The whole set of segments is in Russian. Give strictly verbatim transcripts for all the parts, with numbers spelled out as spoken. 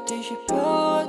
тысячи пять.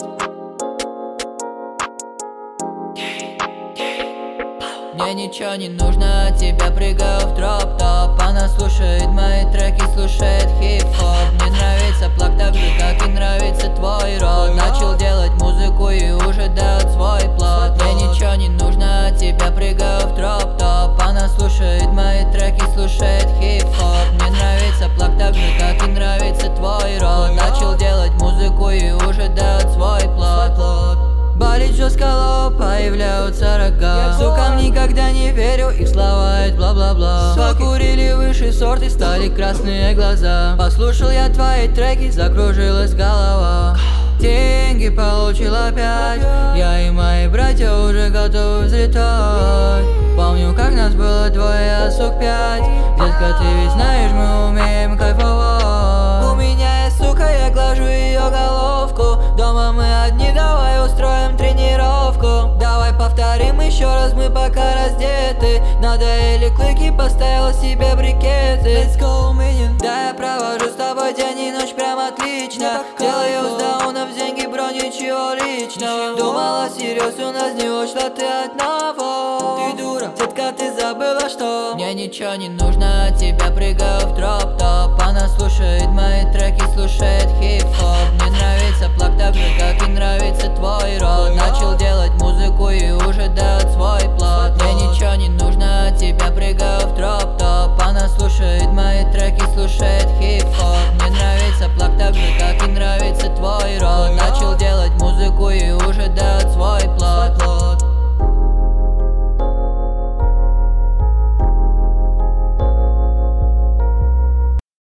Мне ничего не нужно от тебя, прыгаю в дроп-топ. Она слушает мои треки, слушает хип-хоп. Мне нравится плак так же, как и нравится твой рот. Начал делать музыку и уже дает свой плод. Мне ничего не нужно от тебя, прыгаю в дроп-топ. Она слушает мои треки, слушает хип-хоп. Мне нравится плак так же, как и нравится твой рот. Начал делать музыку и уже дает свой плод. Болит жестко лоб, появляются рога. Сукам никогда не верю, их слова это бла-бла-бла. Покурили высший сорт и стали красные глаза. Послушал я твои треки, закружилась голова. Деньги получил опять, я и мои братья уже готовы взлетать. Помню, как нас было двое, а сук пять. Детка, ты ведь знаешь, мы умеем кайфовать. У меня есть сука, я глажу ее головку. Дома мы одни, давай устроим тренировку. Давай повторим еще раз, мы пока раздеты. Надоели клыки, поставила себе брикеты. Let's go, minion. Да, я провожу с тобой день и ночь прям отлично. Делаю с даунов деньги, бро, ничего личного. Думала, серьез, у нас не учла ты одного. Ты дура, детка, ты забыла, что мне ничего не нужно от тебя, прыгаю в дроп-топ. Она слушает мои треки, слушает хип-хоп. Мне нравится плак так же, как и нравится твой рот. Начал делать музыку и уже дает свой плод. Мне ничего не нужно от тебя, прыгаю в дроп-топ.